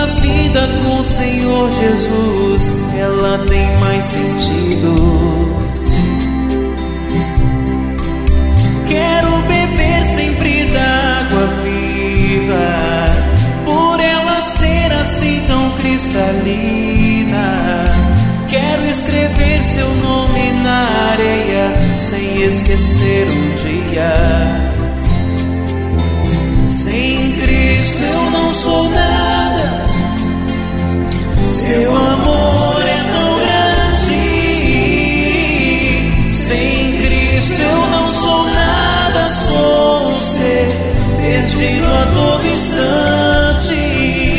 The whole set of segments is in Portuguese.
vida com o Senhor Jesus, ela tem mais sentido. Quero beber sempre da água viva, por ela ser assim tão cristalina. Quero escrever seu nome na areia, sem esquecer um dia. Sem Cristo eu não sou nada, seu amor é tão grande. Sem Cristo eu não sou nada, sou um ser perdido a todo instante.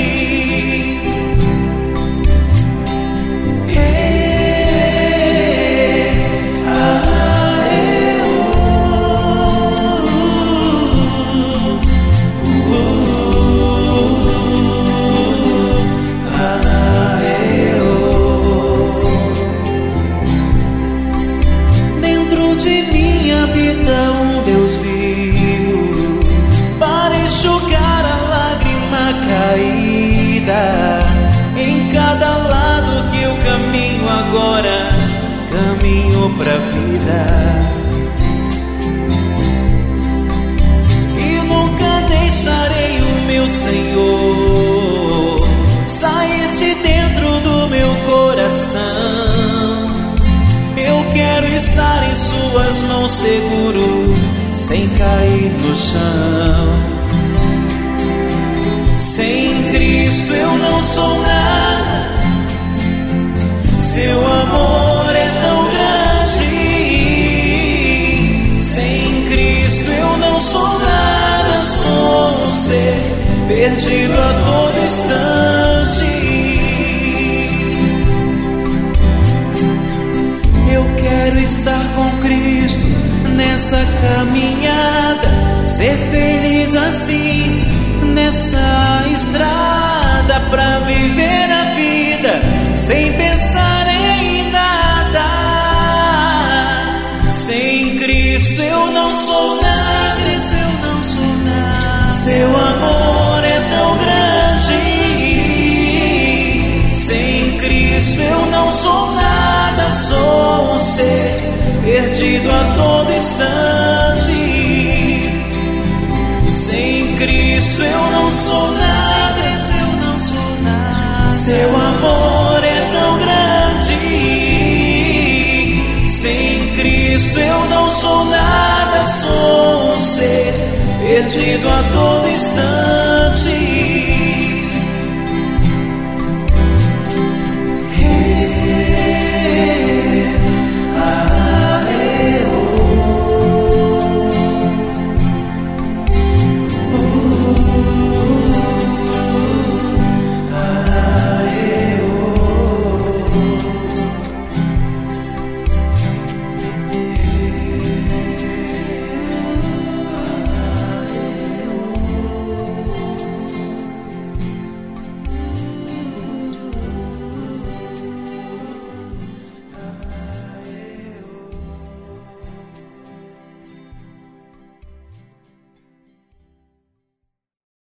Em cada lado que eu caminho agora, caminho pra vida. E nunca deixarei o meu Senhor sair de dentro do meu coração. Eu quero estar em suas mãos seguro, sem cair no chão. Sem Cristo eu não sou nada, seu amor é tão grande. Sem Cristo eu não sou nada, sou um ser perdido a todo instante. Eu quero estar com Cristo nessa caminhada, ser feliz assim nessa estrada, pra viver a vida sem pensar em nada. Sem Cristo eu não sou nada, seu amor é tão grande. Sem Cristo eu não sou nada, sou um ser perdido a todo instante. Sem Cristo eu não sou nada, seu amor é tão grande. Sem Cristo eu não sou nada, sou um ser perdido a todo instante.